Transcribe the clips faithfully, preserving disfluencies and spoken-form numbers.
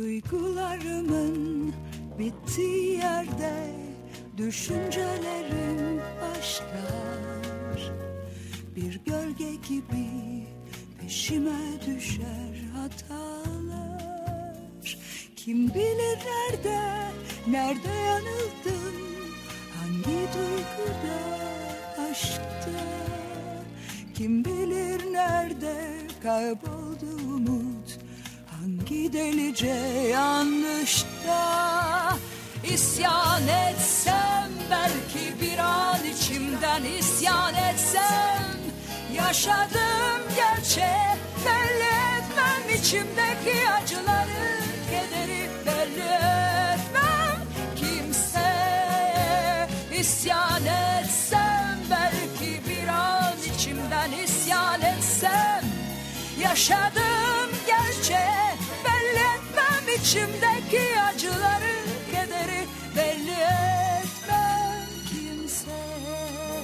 Duygularımın bittiği yerde düşüncelerim başlar. Bir gölge gibi peşime düşer hatalar. Kim bilir nerede, nerede yanıldım, hangi duyguda, aşkta. Kim bilir nerede kayboldu umut, hangi delice yanlışta. İsyan etsem belki bir an içimden isyan etsem, yaşadığım gerçeği belli etmem, içimdeki acıları, kederi belli etmem kimseye. İsyan etsem belki bir an içimden isyan etsem, yaşadığım gerçeği belli etmem, içimdeki acıları, kederi belli etmem kimseye.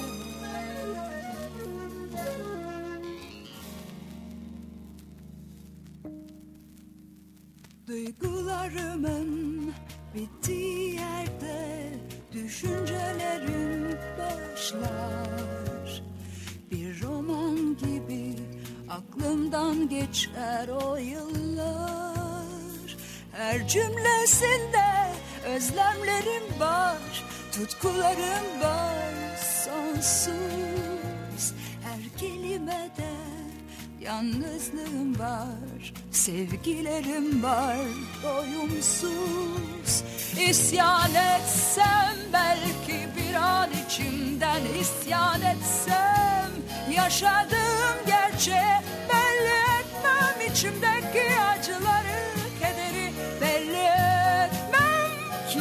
Duygularımın bittiği yerde düşüncelerim başlar. Bir roman gibi aklımdan geçer o yıllar. Her cümlesinde özlemlerim var, tutkularım var sonsuz. Her kelimede yalnızlığım var, sevgilerim var doyumsuz. İsyan etsem belki bir an içimden isyan etsem, yaşadığım gerçeği belli etmem, içimdeki acıları, kederi belli etmem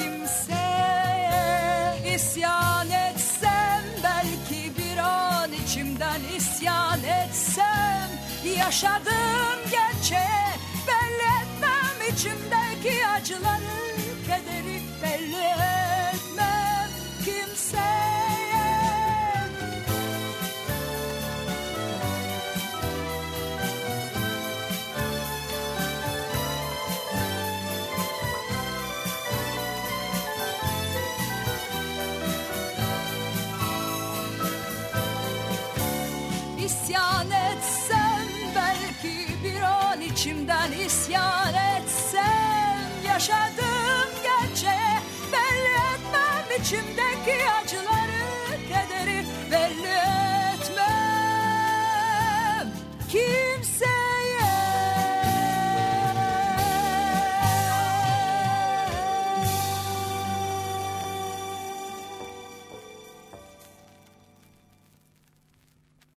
kimseye. İsyan etsem belki bir an içimden isyan etsem, yaşadığım gerçeği belli etmem, içimdeki acıları, kederi belli etmem kimseye. İsyan etsem belki bir an içimden isyan etsem, yaşadığım gerçeği belli etmem, içimdeki acılar,